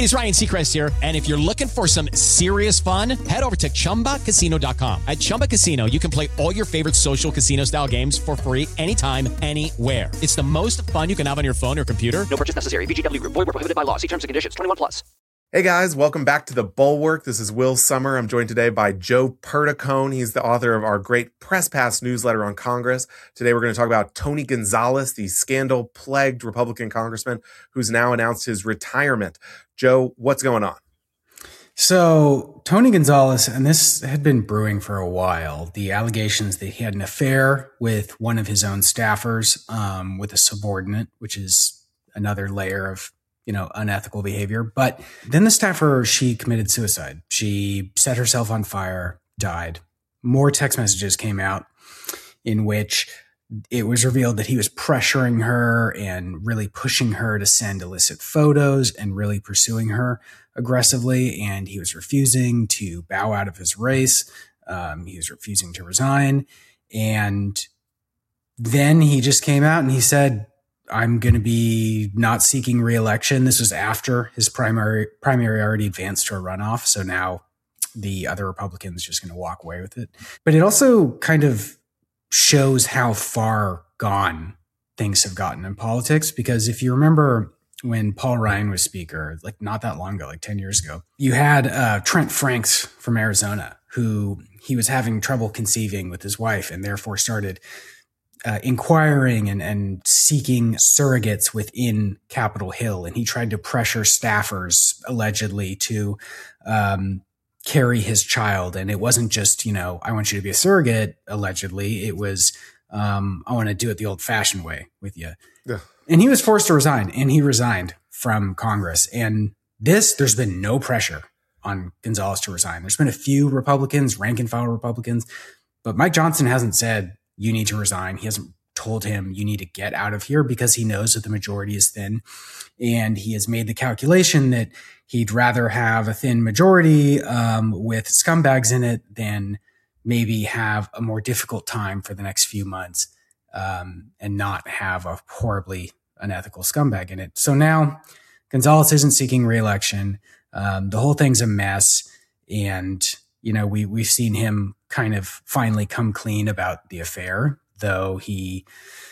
it is Ryan Seacrest here. And if you're looking for some serious fun, head over to ChumbaCasino.com. At Chumba Casino, you can play all your favorite social casino style games for free anytime, anywhere. It's the most fun you can have on your phone or computer. No purchase necessary. VGW Group. Void where prohibited by law. See terms and conditions. 21+. Hey guys, welcome back to The Bulwark. This is Will Sommer. I'm joined today by Joe Perticone. He's the author of our great Press Pass newsletter on Congress. Today we're going to talk about Tony Gonzalez, the scandal-plagued Republican congressman who's now announced his retirement. Joe, what's going on? So Tony Gonzalez, and this had been brewing for a while, the allegations that he had an affair with one of his own staffers, with a subordinate, which is another layer of unethical behavior. But then the staffer, she committed suicide. She set herself on fire, died. More text messages came out in which it was revealed that he was pressuring her and really pushing her to send illicit photos and really pursuing her aggressively. And he was refusing to bow out of his race. He was refusing to resign. And then he just came out and he said, I'm going to be not seeking re-election. This was after his primary already advanced to a runoff. So now the other Republicans just going to walk away with it. But it also kind of shows how far gone things have gotten in politics. Because if you remember when Paul Ryan was speaker, like not that long ago, like 10 years ago, you had Trent Franks from Arizona, who he was having trouble conceiving with his wife and therefore started inquiring and seeking surrogates within Capitol Hill. And he tried to pressure staffers allegedly to carry his child. And it wasn't just, I want you to be a surrogate, allegedly. It was, I want to do it the old fashioned way with you. Yeah. And he was forced to resign, and he resigned from Congress. And there's been no pressure on Gonzalez to resign. There's been a few Republicans, rank and file Republicans, but Mike Johnson hasn't said, you need to resign. He hasn't told him you need to get out of here because he knows that the majority is thin. And he has made the calculation that he'd rather have a thin majority with scumbags in it than maybe have a more difficult time for the next few months and not have a horribly unethical scumbag in it. So now Gonzalez isn't seeking re-election. The whole thing's a mess. And we've seen him kind of finally come clean about the affair, though he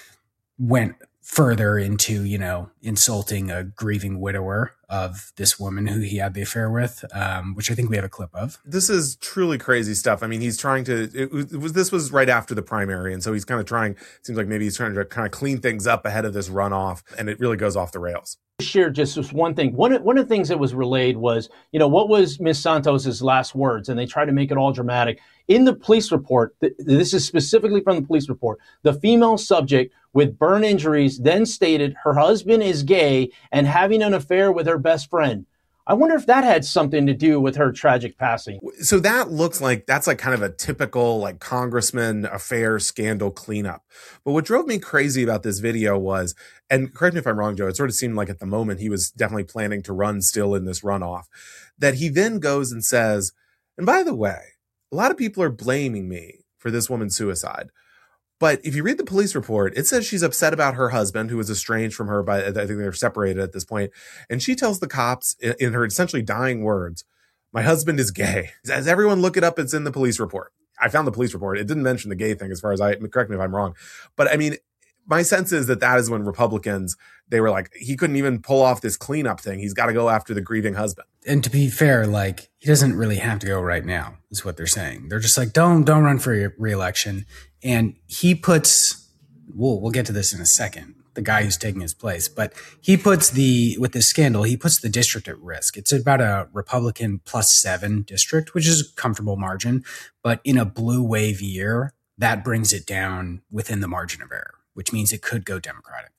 went further into, insulting a grieving widower of this woman who he had the affair with, which I think we have a clip of. This is truly crazy stuff. I mean, he's trying to, this was right after the primary. And so he's kind of trying, it seems like maybe he's trying to kind of clean things up ahead of this runoff, and it really goes off the rails. Share just one thing. One of the things that was relayed was, what was Ms. Santos's last words? And they tried to make it all dramatic. In the police report, this is specifically from the police report, the female subject with burn injuries then stated her husband is gay and having an affair with her best friend. I wonder if that had something to do with her tragic passing. So that looks like that's like kind of a typical like congressman affair scandal cleanup. But what drove me crazy about this video was, and correct me if I'm wrong, Joe, it sort of seemed like at the moment he was definitely planning to run still in this runoff, that he then goes and says, and by the way, a lot of people are blaming me for this woman's suicide. But if you read the police report, it says she's upset about her husband, who was estranged from her by, I think they're separated at this point. And she tells the cops in her essentially dying words, my husband is gay. As everyone look it up, it's in the police report. I found the police report. It didn't mention the gay thing as far as correct me if I'm wrong. But I mean, my sense is that is when Republicans, they were like, he couldn't even pull off this cleanup thing. He's got to go after the grieving husband. And to be fair, like, he doesn't really have to go right now, is what they're saying. They're just like, don't run for your re-election. And he puts, we'll get to this in a second, the guy who's taking his place, but he puts with this scandal, he puts the district at risk. It's about a Republican +7 district, which is a comfortable margin. But in a blue wave year, that brings it down within the margin of error, which means it could go Democratic.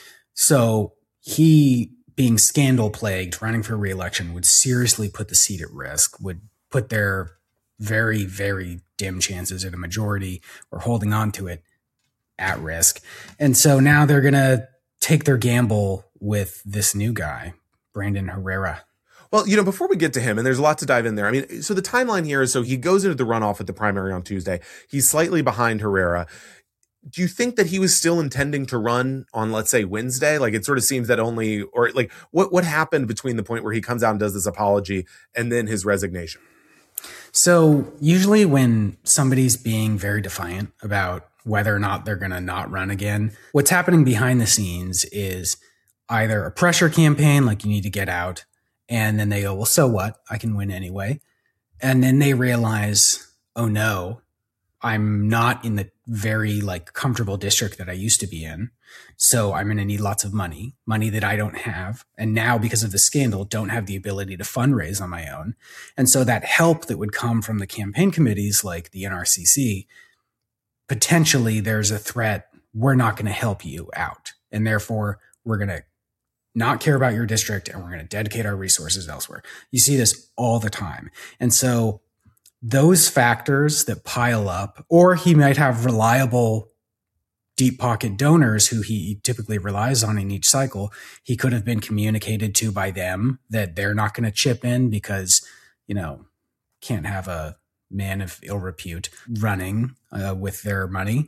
So he, being scandal plagued, running for re-election, would seriously put the seat at risk, would put their very, very dim chances at a majority or holding on to it at risk. And so now they're going to take their gamble with this new guy, Brandon Herrera. Well, before we get to him, and there's a lot to dive in there. I mean, so the timeline here is, so he goes into the runoff at the primary on Tuesday. He's slightly behind Herrera. do you think that he was still intending to run on, let's say, Wednesday? Like, it sort of seems that only, or like, what happened between the point where he comes out and does this apology and then his resignation? So usually when somebody's being very defiant about whether or not they're going to not run again, what's happening behind the scenes is either a pressure campaign, like you need to get out, and then they go, well, so what? I can win anyway. And then they realize, oh no, I'm not in the very like comfortable district that I used to be in. So I'm going to need lots of money that I don't have. And now because of the scandal, don't have the ability to fundraise on my own. And so that help that would come from the campaign committees like the NRCC, potentially there's a threat. We're not going to help you out. And therefore we're going to not care about your district and we're going to dedicate our resources elsewhere. You see this all the time. And so those factors that pile up, or he might have reliable deep pocket donors who he typically relies on in each cycle. He could have been communicated to by them that they're not going to chip in because, can't have a man of ill repute running with their money,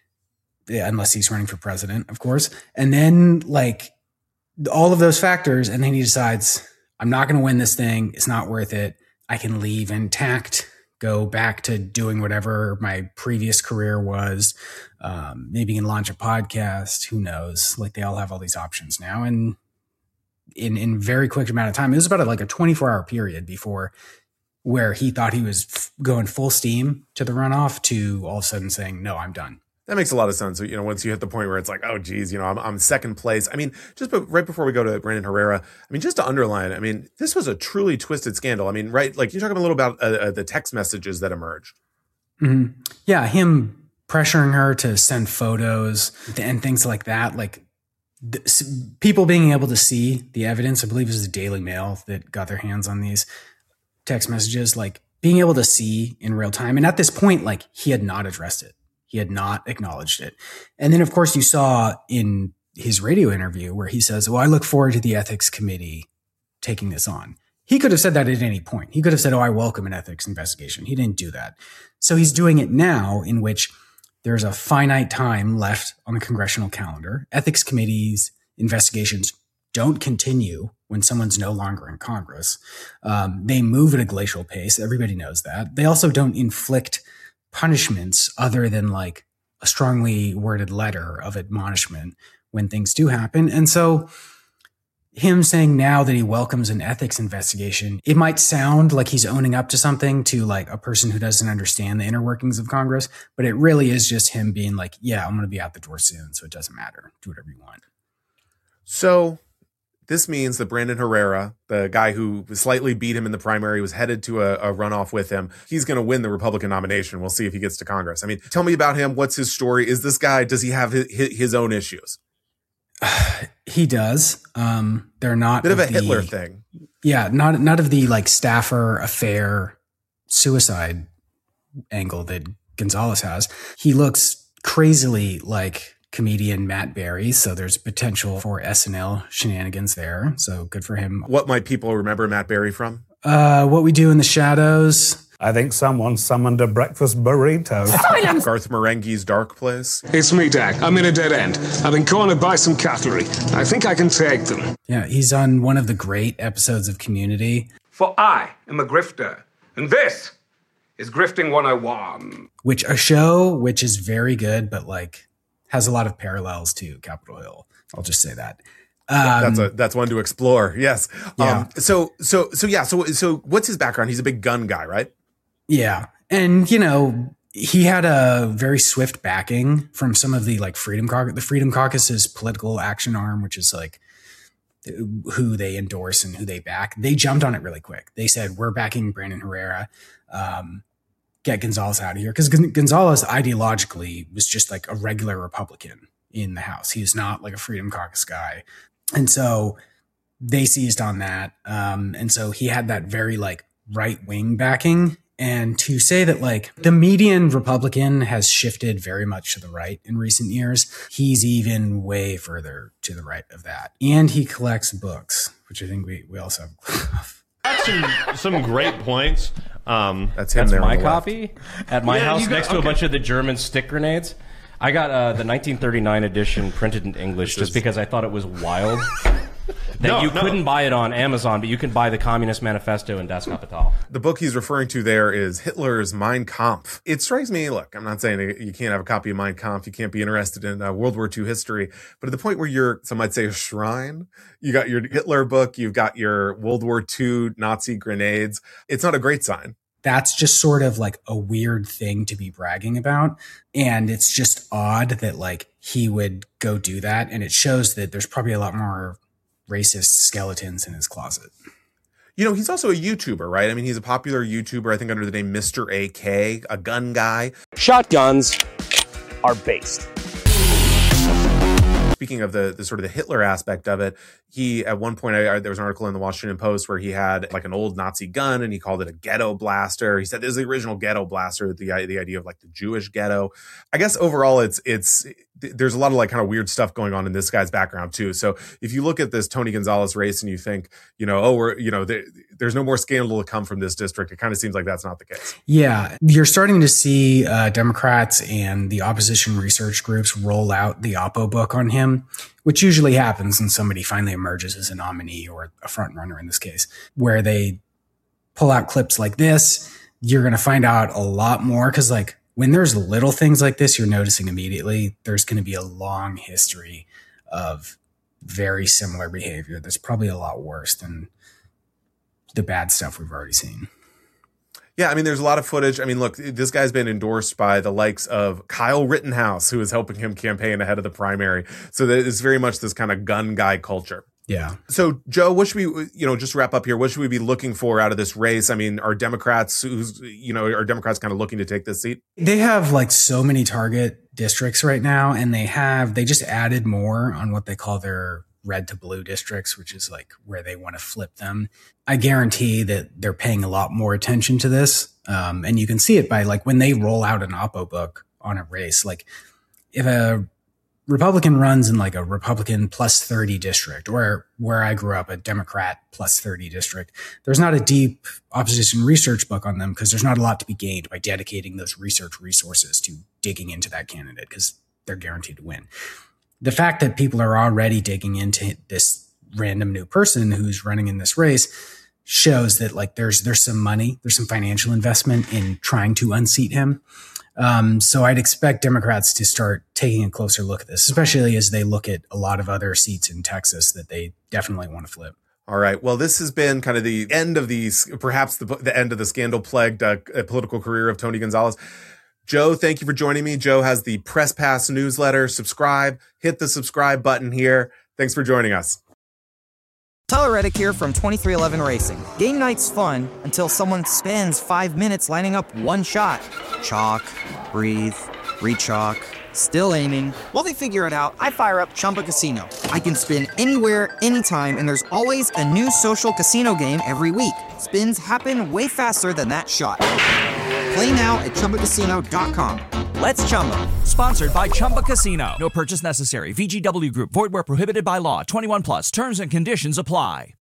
unless he's running for president, of course. And then like all of those factors. And then he decides, I'm not going to win this thing. It's not worth it. I can leave intact, go back to doing whatever my previous career was. Maybe can launch a podcast. Who knows? Like they all have all these options now. And in very quick amount of time, it was about like a 24-hour period before where he thought he was going full steam to the runoff to all of a sudden saying, no, I'm done. That makes a lot of sense. So, once you hit the point where it's like, oh, geez, I'm second place. I mean, right before we go to Brandon Herrera, I mean, just to underline, this was a truly twisted scandal. I mean, right? Like you're talking a little about the text messages that emerged. Mm-hmm. Yeah. Him pressuring her to send photos and things like that. Like people being able to see the evidence. I believe it was the Daily Mail that got their hands on these text messages, like being able to see in real time. And at this point, like he had not addressed it. He had not acknowledged it. And then, of course, you saw in his radio interview where he says, well, I look forward to the ethics committee taking this on. He could have said that at any point. He could have said, oh, I welcome an ethics investigation. He didn't do that. So he's doing it now in which there's a finite time left on the congressional calendar. Ethics committees investigations don't continue when someone's no longer in Congress. They move at a glacial pace. Everybody knows that. They also don't inflict punishments other than like a strongly worded letter of admonishment when things do happen. And so him saying now that he welcomes an ethics investigation, it might sound like he's owning up to something to like a person who doesn't understand the inner workings of Congress, but it really is just him being like, yeah, I'm going to be out the door soon. So it doesn't matter. Do whatever you want. So this means that Brandon Herrera, the guy who slightly beat him in the primary, was headed to a runoff with him. He's going to win the Republican nomination. We'll see if he gets to Congress. I mean, tell me about him. What's his story? Is this guy, does he have his own issues? He does. They're not bit of a Hitler thing. Yeah. Not of the like staffer affair suicide angle that Gonzalez has. He looks crazily like comedian Matt Berry, so there's potential for SNL shenanigans there. So good for him. What might people remember Matt Berry from? What We Do in the Shadows. I think someone summoned a breakfast burrito. Garth Marenghi's Dark Place. It's me, Dak. I'm in a dead end. I've been cornered by some cavalry. I think I can take them. Yeah, he's on one of the great episodes of Community. For I am a grifter, and this is Grifting 101. Which is very good, but like has a lot of parallels to Capitol Hill. I'll just say that. That's one to explore. Yes. Yeah. So what's his background? He's a big gun guy, right? Yeah. And, he had a very swift backing from some of the like the Freedom Caucus's political action arm, which is like who they endorse and who they back. They jumped on it really quick. They said, we're backing Brandon Herrera. Get Gonzalez out of here. Because Gonzalez ideologically was just like a regular Republican in the House. He's not like a Freedom Caucus guy. And so they seized on that. And so he had that very like right wing backing. And to say that like the median Republican has shifted very much to the right in recent years, he's even way further to the right of that. And he collects books, which I think we also have. Some great points. That's him. That's my copy at my house next to a bunch of the German stick grenades. I got the 1939 edition printed in English just because I thought it was wild that you couldn't buy it on Amazon, but you can buy the Communist Manifesto in Das Kapital. The book he's referring to there is Hitler's Mein Kampf. It strikes me, look, I'm not saying you can't have a copy of Mein Kampf, you can't be interested in World War II history, but at the point where you're, some might say, a shrine, you got your Hitler book, you've got your World War II Nazi grenades, it's not a great sign. That's just sort of like a weird thing to be bragging about. And it's just odd that like he would go do that. And it shows that there's probably a lot more racist skeletons in his closet. You know, he's also a YouTuber, right? I mean, he's a popular YouTuber, I think under the name Mr. AK, a gun guy. Shotguns are based. Speaking of the sort of the Hitler aspect of it, he, at one point, there was an article in the Washington Post where he had like an old Nazi gun and he called it a ghetto blaster. He said this is the original ghetto blaster, the idea of like the Jewish ghetto. I guess overall there's a lot of like kind of weird stuff going on in this guy's background too. So if you look at this Tony Gonzalez race and you think, you know, there's no more scandal to come from this district, it kind of seems like that's not the case. Yeah. You're starting to see Democrats and the opposition research groups roll out the Oppo book on him, which usually happens when somebody finally emerges as a nominee or a front runner in this case, where they pull out clips like this. You're going to find out a lot more because like, when there's little things like this, you're noticing immediately there's going to be a long history of very similar behavior that's probably a lot worse than the bad stuff we've already seen. Yeah, I mean, there's a lot of footage. I mean, look, this guy's been endorsed by the likes of Kyle Rittenhouse, who is helping him campaign ahead of the primary. So it's very much this kind of gun guy culture. Yeah. So, Joe, what should we, just wrap up here? What should we be looking for out of this race? I mean, are Democrats kind of looking to take this seat? They have like so many target districts right now, and they just added more on what they call their red to blue districts, which is like where they want to flip them. I guarantee that they're paying a lot more attention to this. And you can see it by like when they roll out an Oppo book on a race, like if a Republican runs in like a Republican plus 30 district, or where I grew up, a Democrat plus 30 district, there's not a deep opposition research book on them because there's not a lot to be gained by dedicating those research resources to digging into that candidate because they're guaranteed to win. The fact that people are already digging into this random new person who's running in this race shows that like there's some money, there's some financial investment in trying to unseat him. So I'd expect Democrats to start taking a closer look at this, especially as they look at a lot of other seats in Texas that they definitely want to flip. All right. Well, this has been kind of the end of perhaps the end of the scandal-plagued political career of Tony Gonzalez. Joe, thank you for joining me. Joe has the Press Pass newsletter. Subscribe. Hit the subscribe button here. Thanks for joining us. Tyler Reddick here from 23XI Racing. Game night's fun until someone spends 5 minutes lining up one shot. Chalk, breathe, re-chalk, still aiming. While they figure it out, I fire up Chumba Casino. I can spin anywhere, anytime, and there's always a new social casino game every week. Spins happen way faster than that shot. Play now at ChumbaCasino.com. Let's Chumba. Sponsored by Chumba Casino. No purchase necessary. VGW Group. Void where prohibited by law. 21 plus. Terms and conditions apply.